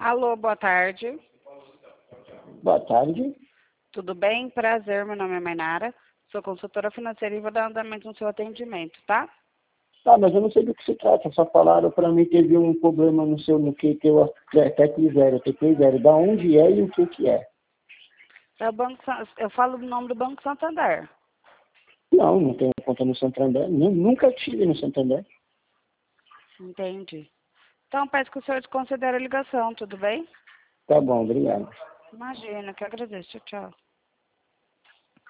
Alô, boa tarde. Boa tarde. Tudo bem? Prazer, meu nome é Mainara. Sou consultora financeira e vou dar andamento no seu atendimento, tá? Tá, mas eu não sei do que se trata. Só falaram para mim que teve um problema no que eu até quiser. Da onde é e o que é. É o banco, eu falo o nome do Banco Santander. Não tenho conta no Santander. Nunca tive no Santander. Entendi. Então, peço que o senhor desconsidere a ligação, tudo bem? Tá bom, obrigado. Imagina, que eu agradeço. Tchau, tchau.